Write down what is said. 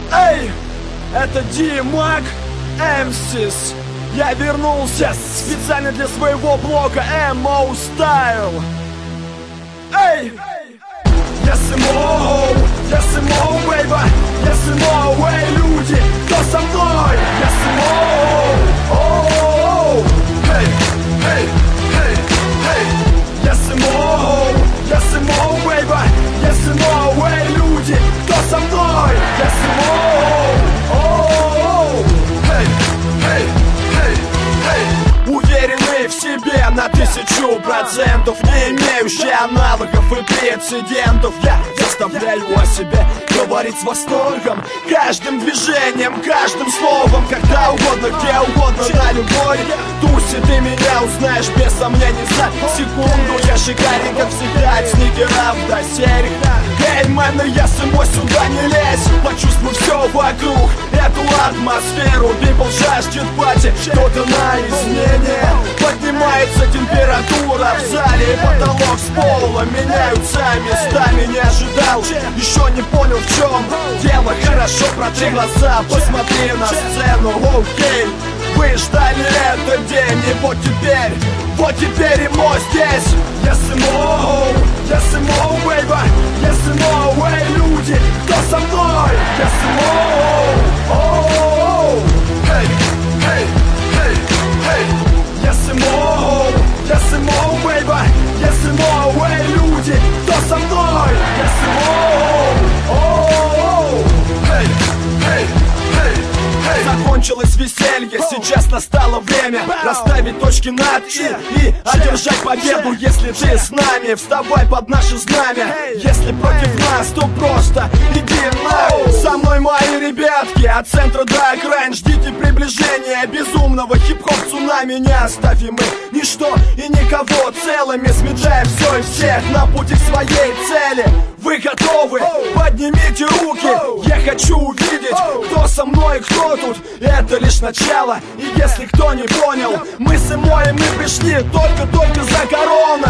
Эй, это D-Mag MCs. Я вернулся специально для своего блога MO Style. Эй! Yes, more, baby. Yes, more, эй, люди, кто со мной? Yes, more, oh, hey, hey, hey, hey. Yes, more, baby. Yes, more, эй, люди, кто со мной? Yes, more, oh, hey, hey, hey, hey. Уверенные в себе на 1000%, не имеющие аналогов и прецедентов. Я заставляю о себе говорить с восторгом, каждым движением, каждым словом, когда угодно, где угодно, на любой тусе ты меня узнаешь без сомнений за секунду. Я шикарен, как всегда, от снегеров до серых. Эй, мэн, я самой сюда не лезь, почувствуй все вокруг, эту атмосферу. People жаждет пати, кто-то на измене. Поднимается температура в зале, потолок с пола меняются местами. Не ожидал, еще не понял в чем дело. Хорошо, протри глаза, посмотри на сцену. Окей, вы ждали этот день, и вот теперь и мой здесь. Yes, more, baby. Yes, more, эй, люди, кто со мной? Yes, more, oh, hey, hey, hey, hey. Yes, more, baby. Yes, more, эй, люди, кто со мной? Yes, more, oh, hey, hey, hey, hey. Закончилось веселье, сейчас настало время расставить точки над «и» одержать победу. Если ты с нами, вставай под наше знамя. Если против нас, то просто иди на. Со мной мои ребятки, от центра до окраин. Ждите приближения безумного хип-хоп цунами. Неоставимы ничто и никого целыми, сметая все и всех на пути к своей цели. Вы готовы? Поднимите руки. Я хочу увидеть, кто со мной и кто тут. Это лишь начало. И если кто не понял, мы с Эмоем мы пришли только за короной.